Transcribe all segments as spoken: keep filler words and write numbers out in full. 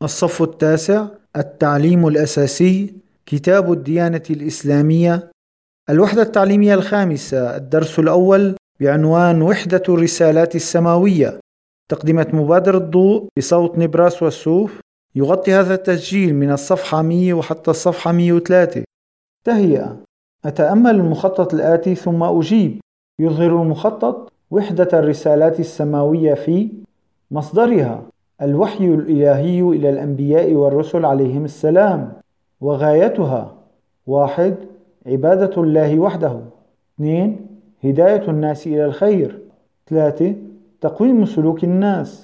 الصف التاسع: التعليم الأساسي، كتاب الديانة الإسلامية، الوحدة التعليمية الخامسة، الدرس الأول بعنوان وحدة الرسالات السماوية. تقدمة مبادرة ضوء بصوت نبراس والسوف. يغطي هذا التسجيل من الصفحة مئة وحتى الصفحة مئة وثلاثة. تهيئة: أتأمل المخطط الآتي ثم أجيب. يظهر المخطط وحدة الرسالات السماوية في مصدرها: الوحي الإلهي إلى الأنبياء والرسل عليهم السلام. وغايتها: واحد. عبادة الله وحده. اثنين. هداية الناس إلى الخير. ثلاثة. تقويم سلوك الناس.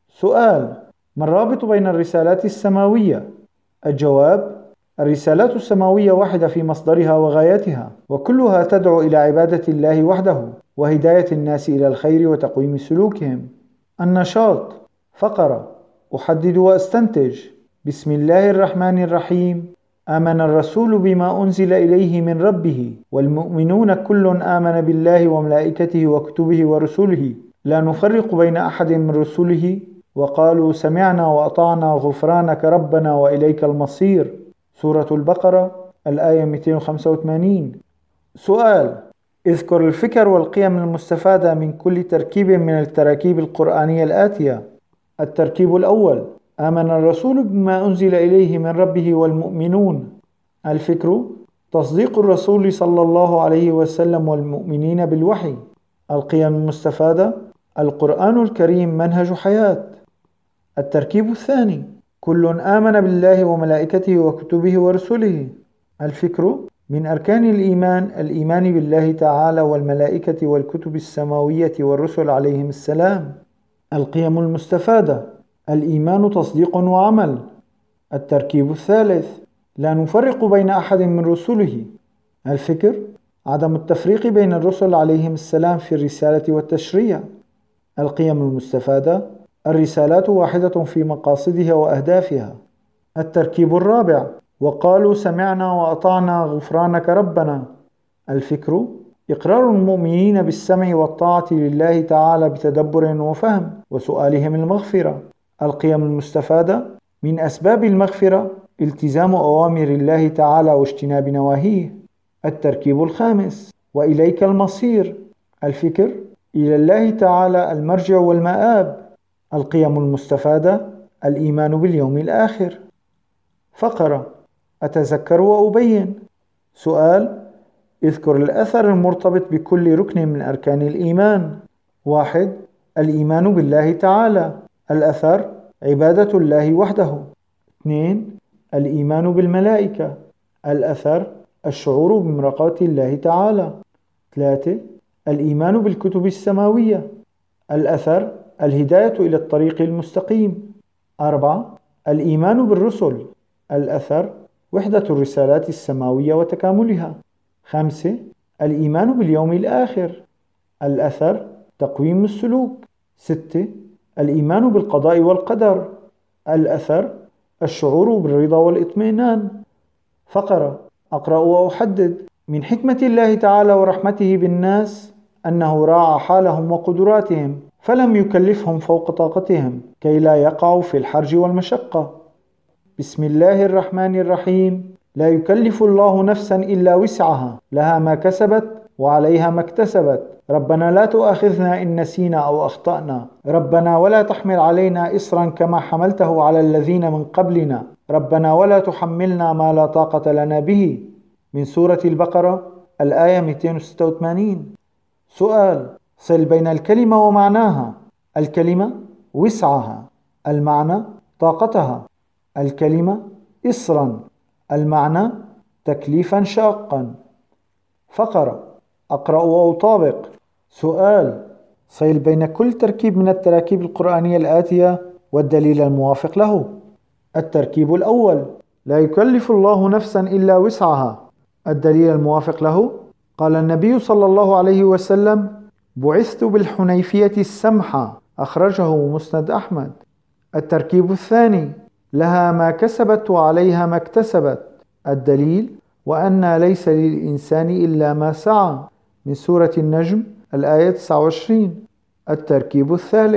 سؤال: ما الرابط بين الرسالات السماوية؟ الجواب: الرسالات السماوية واحدة في مصدرها وغايتها، وكلها تدعو إلى عبادة الله وحده وهداية الناس إلى الخير وتقويم سلوكهم. النشاط: فقرة: أحدد وأستنتج. بسم الله الرحمن الرحيم. آمن الرسول بما أنزل إليه من ربه والمؤمنون كل آمن بالله وملائكته وكتبه ورسله لا نفرق بين أحد من رسله وقالوا سمعنا وأطعنا غفرانك ربنا وإليك المصير. سورة البقرة الآية مئتين وخمسة وثمانين. سؤال: اذكر الفكر والقيم المستفادة من كل تركيب من التراكيب القرآنية الآتية. التركيب الأول: آمن الرسول بما أنزل إليه من ربه والمؤمنون. الفكر: تصديق الرسول صلى الله عليه وسلم والمؤمنين بالوحي. القيم المستفادة: القرآن الكريم منهج حياة. التركيب الثاني: كل آمن بالله وملائكته وكتبه ورسله. الفكر: من أركان الإيمان الإيمان بالله تعالى والملائكة والكتب السماوية والرسل عليهم السلام. القيم المستفادة: الإيمان تصديق وعمل. التركيب الثالث: لا نفرق بين أحد من رسله. الفكر: عدم التفريق بين الرسل عليهم السلام في الرسالة والتشريع. القيم المستفادة: الرسالات واحدة في مقاصدها وأهدافها. التركيب الرابع: وقالوا سمعنا وأطعنا غفرانك ربنا. الفكر: إقرار المؤمنين بالسمع والطاعة لله تعالى بتدبر وفهم وسؤالهم المغفرة. القيم المستفادة: من أسباب المغفرة التزام أوامر الله تعالى واجتناب نواهيه. التركيب الخامس: وإليك المصير. الفكر: إلى الله تعالى المرجع والمآب. القيم المستفادة: الإيمان باليوم الآخر. فقرة: أتذكر وأبين. سؤال: اذكر الأثر المرتبط بكل ركن من أركان الإيمان. واحد. الإيمان بالله تعالى. الأثر: عبادة الله وحده. اثنين. الإيمان بالملائكة. الأثر: الشعور بمرقاة الله تعالى. ثلاثة. الإيمان بالكتب السماوية. الأثر: الهداية إلى الطريق المستقيم. أربعة. الإيمان بالرسل. الأثر: وحدة الرسالات السماوية وتكاملها. خمسة. الإيمان باليوم الآخر. الأثر: تقويم السلوك. ستة. الإيمان بالقضاء والقدر. الأثر: الشعور بالرضا والاطمئنان. فقرة: أقرأ وأحدد. من حكمة الله تعالى ورحمته بالناس أنه راعى حالهم وقدراتهم فلم يكلفهم فوق طاقتهم كي لا يقعوا في الحرج والمشقة. بسم الله الرحمن الرحيم. لا يكلف الله نفسا إلا وسعها، لها ما كسبت وعليها ما اكتسبت. ربنا لا تؤاخذنا إن نسينا أو أخطأنا. ربنا ولا تحمل علينا إصرا كما حملته على الذين من قبلنا. ربنا ولا تحملنا ما لا طاقة لنا به. من سورة البقرة الآية مئتين وستة وثمانين. سؤال: صل بين الكلمة ومعناها. الكلمة: وسعها. المعنى: طاقتها. الكلمة: إصرا. المعنى: تكليفا شاقا. فقرة: أقرأ وأطابق. سؤال: صل بين كل تركيب من التراكيب القرآنية الآتية والدليل الموافق له. التركيب الأول: لا يكلف الله نفسا إلا وسعها. الدليل الموافق له: قال النبي صلى الله عليه وسلم: بعثت بالحنيفية السمحة. أخرجه مسند أحمد. التركيب الثاني: لها ما كسبت وعليها ما اكتسبت. الدليل: وأن ليس للإنسان إلا ما سعى. من سورة النجم الآية تسعة وعشرين. التركيب الثالث: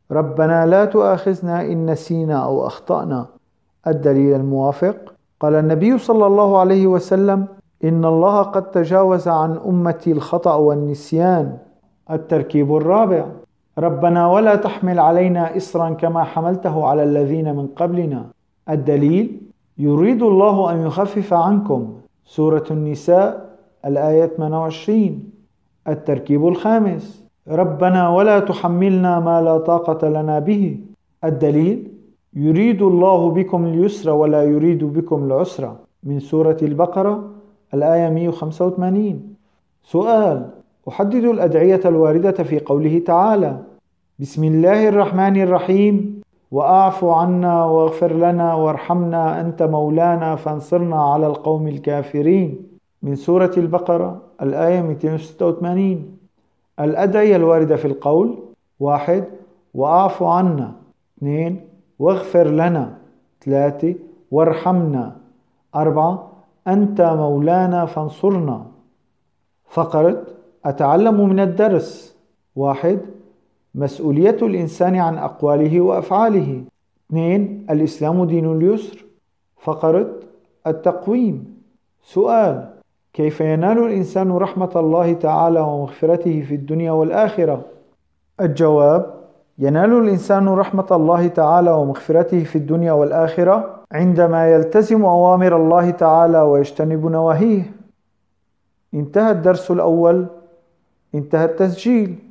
ربنا لا تؤاخذنا إن نسينا أو أخطأنا. الدليل الموافق: قال النبي صلى الله عليه وسلم: إن الله قد تجاوز عن أمتي الخطأ والنسيان. التركيب الرابع: ربنا ولا تحمل علينا إصرا كما حملته على الذين من قبلنا. الدليل: يريد الله أن يخفف عنكم. سورة النساء الآية ثمانية وعشرين. التركيب الخامس: ربنا ولا تحملنا ما لا طاقة لنا به. الدليل: يريد الله بكم اليسر ولا يريد بكم العسر. من سورة البقرة الآية مئة وخمسة وثمانين. سؤال: أحدد الأدعية الواردة في قوله تعالى: بسم الله الرحمن الرحيم، وأعف عنا واغفر لنا وارحمنا أنت مولانا فانصرنا على القوم الكافرين. من سورة البقرة الآية مئتين وستة وثمانين. الأدعية الواردة في القول: واحد وأعف عنا، اثنين واغفر لنا، ثلاثة وارحمنا، أربعة أنت مولانا فانصرنا. فقرة أتعلم من الدرس: واحد مسؤولية الإنسان عن أقواله وأفعاله. اثنين الإسلام دين اليسر. فقرة التقويم. سؤال: كيف ينال الإنسان رحمة الله تعالى ومغفرته في الدنيا والآخرة؟ الجواب: ينال الإنسان رحمة الله تعالى ومغفرته في الدنيا والآخرة عندما يلتزم أوامر الله تعالى ويجتنب نواهيه. انتهى الدرس الأول. انتهى التسجيل.